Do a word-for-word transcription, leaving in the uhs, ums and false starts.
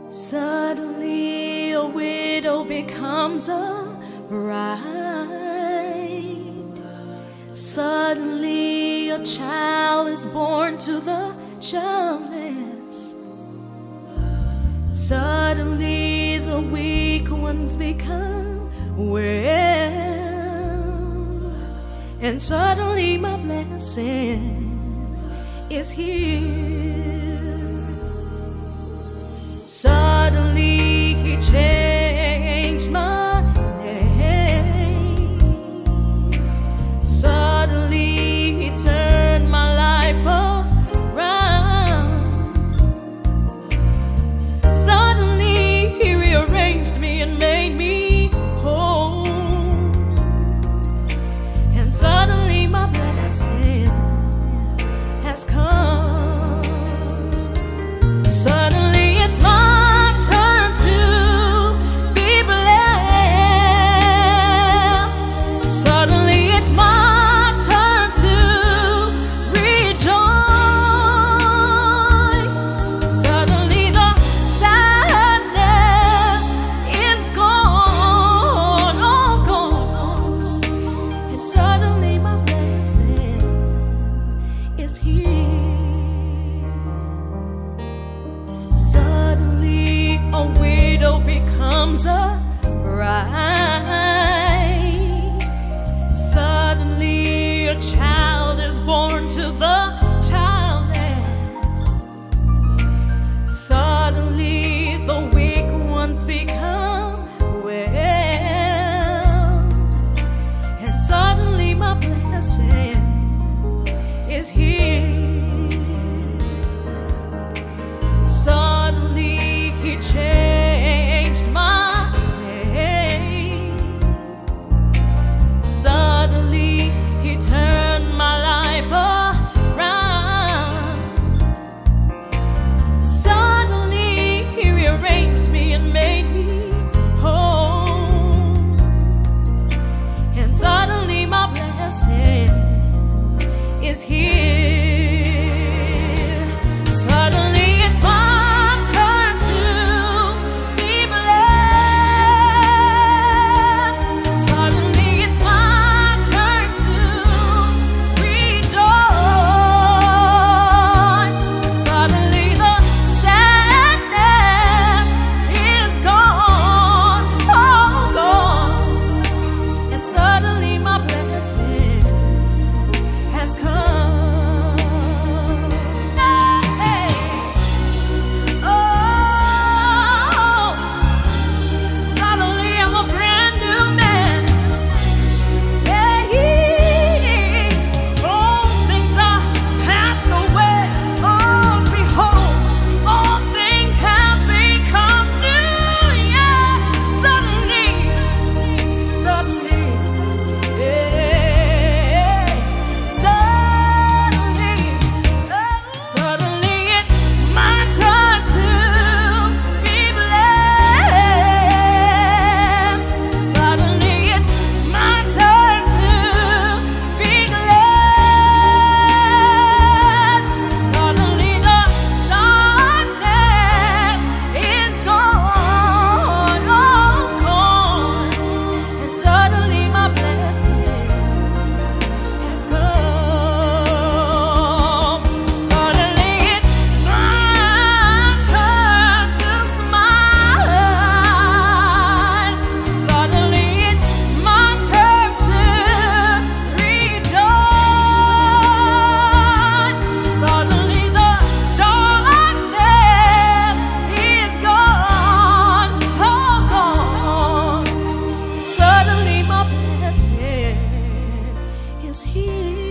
Suddenly a widow becomes a bride. Suddenly a child is born to the childless. Suddenly the weak ones become well. And suddenly my blessing is here. Suddenly he changed my name. Suddenly he turned my life around. Suddenly he rearranged me and made me whole. And suddenly my blessing has come. Suddenly it's my turn to be blessed. Suddenly it's my turn to rejoice. Suddenly the sadness is gone, all gone. And suddenly my blessing is here. Suddenly a widow becomes a bride. Suddenly a child is born to the childless. Suddenly the weak ones become well. And suddenly my blessing is here. Suddenly he changed my name. Suddenly he turned my life around. Suddenly he rearranged me and made me whole. And suddenly my blessing is here. Suddenly it's my is here.